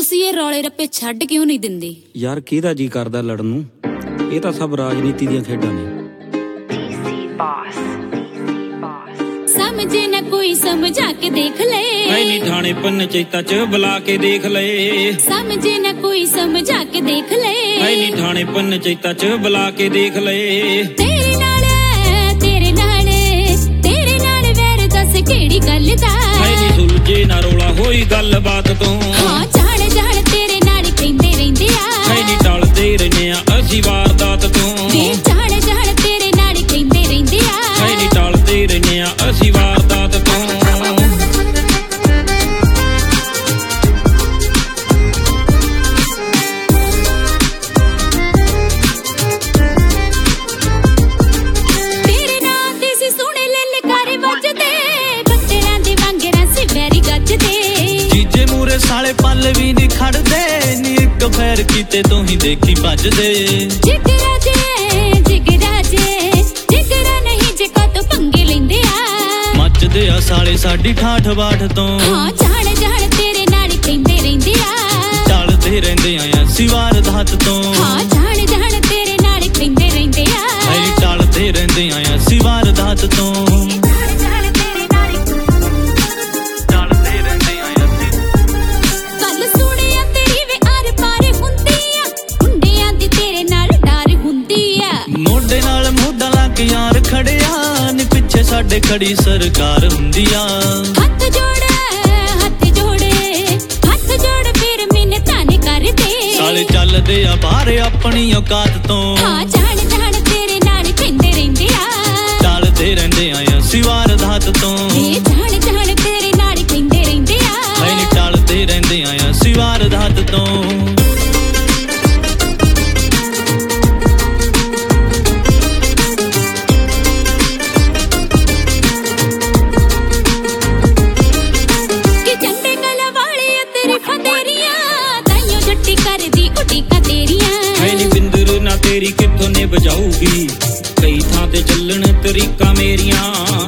ਤੁਸੀਂ ਇਹ ਰੌਲੇ ਰੱਪੇ ਛੱਡ ਕਿਉਂ ਨਹੀਂ ਦਿੰਦੇ? ਯਾਰ ਕਿਹਦਾ ਜੀ ਕਰਦਾ ਲੜਨ ਨੂੰ? ਇਹ ਤਾਂ ਸਭ ਰਾਜਨੀਤੀ ਦੀਆਂ ਖੇਡਾਂ ਨੇ। ਸਮਝੇ ਨਾ ਕੋਈ ਸਮਝਾ ਕੇ ਦੇਖ ਲੈ। ਐ ਨੀ ਥਾਣੇ ਪੰਚਾਇਤਾਂ ਚ ਬੁਲਾ ਕੇ ਦੇਖ ਲਏ। ਸਮਝੇ ਨਾ ਕੋਈ ਸਮਝਾ ਕੇ ਦੇਖ ਲੈ। ਐ ਨੀ ਥਾਣੇ ਪੰਚਾਇਤਾਂ ਚ ਬੁਲਾ ਕੇ ਦੇਖ ਲਏ। ਤੇਰੇ ਨਾਲ ਵੈਰ ਦੱਸ ਕਿਹੜੀ ਗੱਲ ਦਾ? ਐ ਨੀ ਸੁਲਝੇ ਨਾ ਰੌਲਾ ਹੋਈ ਗੱਲਬਾਤ ਤੋਂ। ਹਾਂ ਜਾਣ ਜਾਣ ਤੇਰੇ ਨਾਲ ਕਹਿੰਦੇ ਰਹਿੰਦੇ ਆ। ਐ ਨੀ ਟਲਦੇ ਰਹਿੰਦੇ ਆ ਅਸੀਂ ਵਾਰਦਾਤ ਤੋਂ। ਵੇ ਜਾਣ ਜਾਣ ਤੇਰੇ ਨਾਲ ਕਹਿੰਦੇ ਰਹਿੰਦੇ ਆ। ਐ ਨੀ ਟਲਦੇ ਰਹਿੰਦੇ ਆ ਅਸੀਂ ਵਾਰਦਾਤ ਤੋਂ। साले पल भी नहीं खड़दे नी एक फैर कीते तो ही देखी भजदे। जिगरा नहीं जे को तो पंगे लेंदे आ। मचदे आ साले साडी ठाठ बाट तो। हाँ जान जान तेरे नाल कहंदे रहंदे आ। चलदे रहंदे आ असीं वारदात तो। हाँ जान जान तेरे नाल कहंदे रहंदे आ। चलदे रहंदे आ असीं वारदात तो। यार खड़िया नी पिछे साडे खड़ी सरकार हुंदी आ। हथ जोड़ फिर मिन्नतां ने कर दे। साले चलदे आ बाहर अपनी औकात तो। हाँ जान जान तेरे नाल कहंदे रहंदे आ। चलदे रहंदे आ असीं वारदात तो। जान जान तेरे नाल कहंदे रहंदे आ। नी चलदे रहंदे आ असीं वारदात तो। तेरी कित्थों ने बजाऊगी कई थां ते चलण तरीका मेरियां।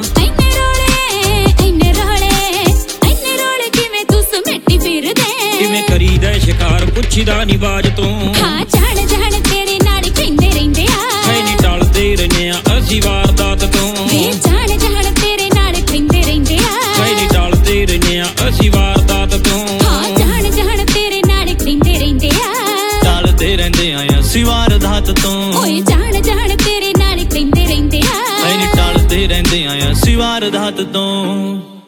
इन्ने रोले किवें तू समेटी फिरदे। किवें करीदा शिकार पुछदा नी बाज तो। हाँ जान जान तेरे नाल कहंदे रहंदे आ। नी टलदे रहने आ असीं वारदात तो। जान जान तेरे नाल कहंदे रहंदे आ। नी टलदे रहने आ असीं वारदात तो। हाँ जान जान तेरे नाल कहंदे रहंदे आ। चलदे रहंदे आ असीं वारदात तो। ओए जान जान तेरे नाल कहंदे रहंदे आ। नी टलदे रहंदे आ असीं वारदात तो।